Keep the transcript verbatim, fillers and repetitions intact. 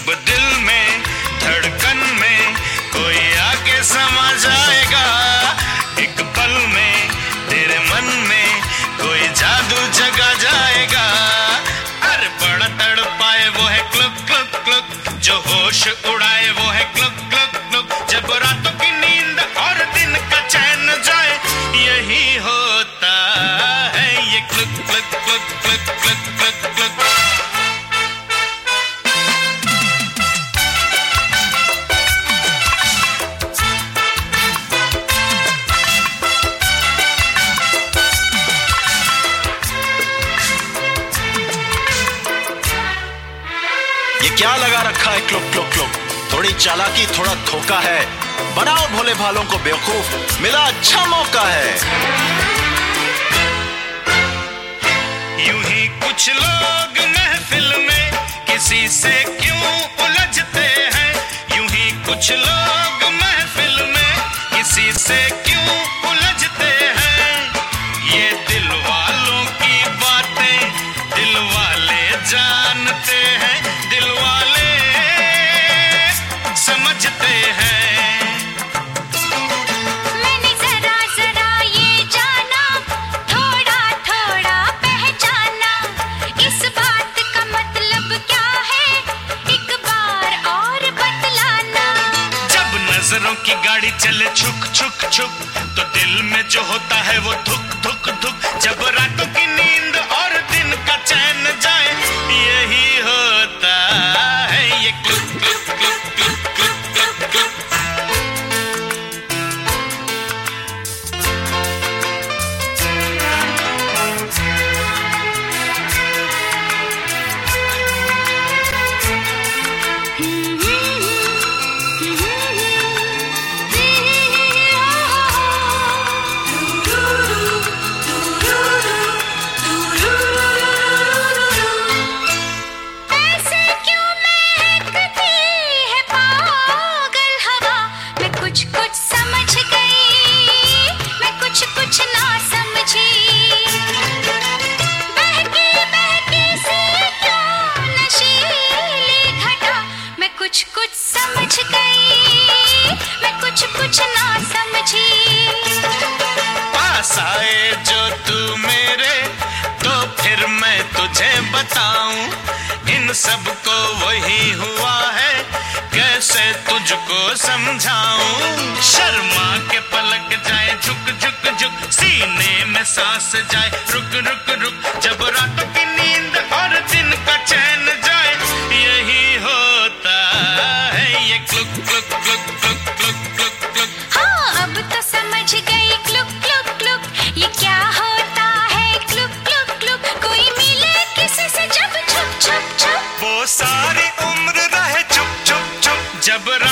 जब दिल में धड़कन में कोई आके समा जाएगा, एक पल में तेरे मन में कोई जादू जगा जाएगा। अरे बड़ा तड़पाए वो है क्लुक क्लुक क्लुक, जो होश उड़ाए वो है क्लुक क्लुक क्लुक। जब रातों की नींद और दिन का चैन जाए, यही होता है ये क्लुक क्लुक क्लुक क्लुक क्लुक क्लुक क्लुक। ये क्या लगा रखा है क्लुक क्लुक क्लुक? थोड़ी चालाकी थोड़ा धोखा है, बनाओ भोले भालों को बेवकूफ, मिला अच्छा मौका है। यूं ही कुछ लोग महफिल में किसी से क्यों उलझते हैं, यूं ही कुछ लोग महफिल में किसी से क्यों उलझते हैं। ये दिल वालों की बातें दिल वाले जानते हैं, दिल वाले समझते हैं। मैंने जरा जरा ये जाना, थोड़ा थोड़ा पहचाना, इस बात का मतलब क्या है, एक बार और बतलाना। जब नजरों की गाड़ी चले छुक छुक छुक, तो दिल में जो होता है वो धुक धुक धुक। जब रातों की नींद और दिन का चैन जाए, यही होता है ये क्लुक क्लुक क्लुक क्लुक क्लुक क्लुक क्लुक। ऐसे क्यों महकती है पागल हवा, मैं कुछ कुछ समझ गई, मैं कुछ कुछ ना समझी। बहकी बहकी सी क्यों नशीली घटा, मैं कुछ कुछ समझ गई, मैं कुछ कुछ ना समझी। पास आए जो तू मेरे, तो फिर मैं तुझे बताऊं, इन सब को वही हुआ है, कैसे तुझको समझाऊं। शर्मा के पलक जाए झुक झुक झुक, सीने में सांस जाए रुक रुक रुक। जब रातों की नींद और दिन का चैन जाए, यही होता है ये क्लुक क्लुक क्लुक क्लुक क्लुक क्लुक क्लुक। हाँ अब तो समझ गई क्लुक क्लुक क्लुक, ये क्या होता है क्लुक क्लुक क्लुक। कोई मिले किसी से जब छुप छुप छुप, वो सारी उम्र रहे चुप चुप चुप। जब